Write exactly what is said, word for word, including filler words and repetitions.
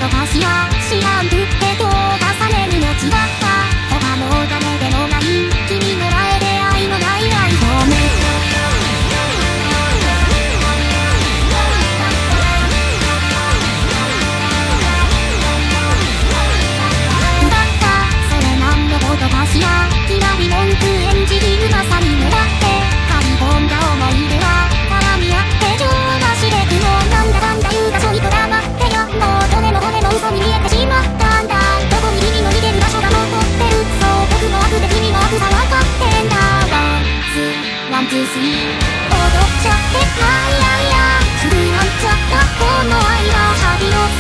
とかしや知らんぶってと重ねるの違った他のお金でもない君の前で愛のない愛ホームきらり文句演じるまさに狙って刈り込んだ思い出は絡み合って情なしで苦悩なんだかんだ言う場所にこだまってよもう骨も骨も嘘に見えてしまったんだどこに君の逃げる場所が残ってるそう僕も悪で君も悪さ分かってんだワンツーワンツースリー踊っちゃってないやいや狂い合っちゃったこの愛は針を